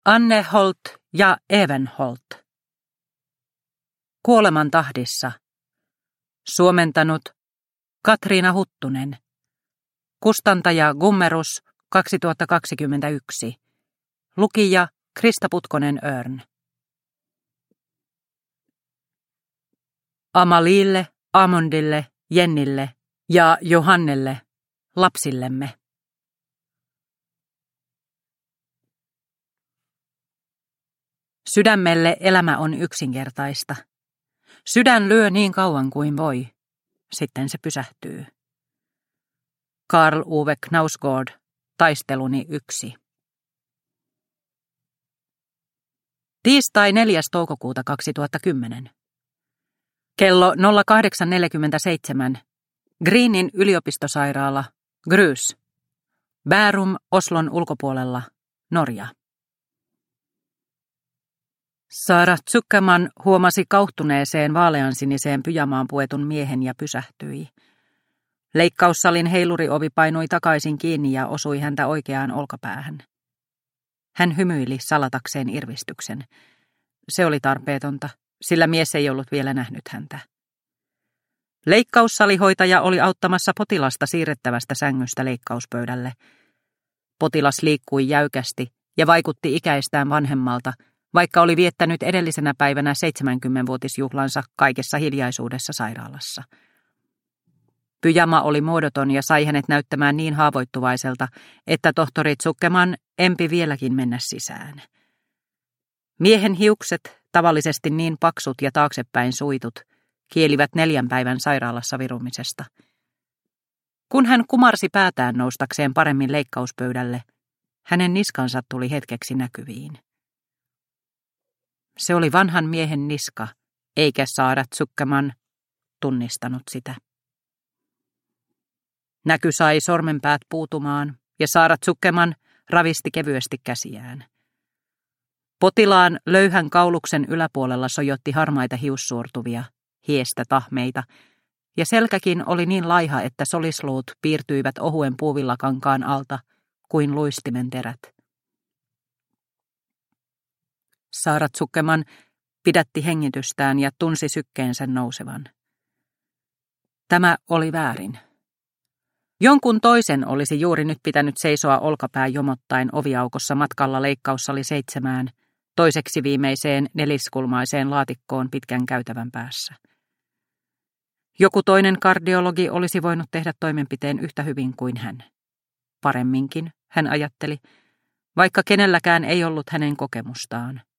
Anne Holt ja Evenholt. Kuoleman tahdissa. Suomentanut Katriina Huttunen. Kustantaja Gummerus 2021. Lukija Krista Putkonen-Örn. Amaliille, Amondille, Jennille ja Johannelle, lapsillemme. Sydämelle elämä on yksinkertaista. Sydän lyö niin kauan kuin voi. Sitten se pysähtyy. Karl Ove Knausgård, Taisteluni 1. Tiistai 4. toukokuuta 2010. Kello 08.47. Greenin yliopistosairaala, Grys. Bærum, Oslon ulkopuolella, Norja. Sara Zuckerman huomasi kauhtuneeseen vaaleansiniseen pyjamaan puetun miehen ja pysähtyi. Leikkaussalin heiluriovi painui takaisin kiinni ja osui häntä oikeaan olkapäähän. Hän hymyili salatakseen irvistyksen. Se oli tarpeetonta, sillä mies ei ollut vielä nähnyt häntä. Leikkaussalihoitaja oli auttamassa potilasta siirrettävästä sängystä leikkauspöydälle. Potilas liikkui jäykästi ja vaikutti ikäistään vanhemmalta, vaikka oli viettänyt edellisenä päivänä 70-vuotisjuhlansa kaikessa hiljaisuudessa sairaalassa. Pyjama oli muodoton ja sai hänet näyttämään niin haavoittuvaiselta, että tohtori Zuckerman empi vieläkin mennä sisään. Miehen hiukset, tavallisesti niin paksut ja taaksepäin suitut, kielivät 4 päivän sairaalassa virumisesta. Kun hän kumarsi päätään noustakseen paremmin leikkauspöydälle, hänen niskansa tuli hetkeksi näkyviin. Se oli vanhan miehen niska, eikä Sara Zuckerman tunnistanut sitä. Näky sai sormenpäät puutumaan, ja Sara Zuckerman ravisti kevyesti käsiään. Potilaan löyhän kauluksen yläpuolella sojotti harmaita hiussuortuvia, hiestä tahmeita, ja selkäkin oli niin laiha, että solisluut piirtyivät ohuen puuvillakankaan alta kuin luistimen terät. Sara Zuckerman pidätti hengitystään ja tunsi sykkeensä nousevan. Tämä oli väärin. Jonkun toisen olisi juuri nyt pitänyt seisoa olkapää jomottaen oviaukossa matkalla leikkaussali 7, toiseksi viimeiseen neliskulmaiseen laatikkoon pitkän käytävän päässä. Joku toinen kardiologi olisi voinut tehdä toimenpiteen yhtä hyvin kuin hän. Paremminkin, hän ajatteli, vaikka kenelläkään ei ollut hänen kokemustaan.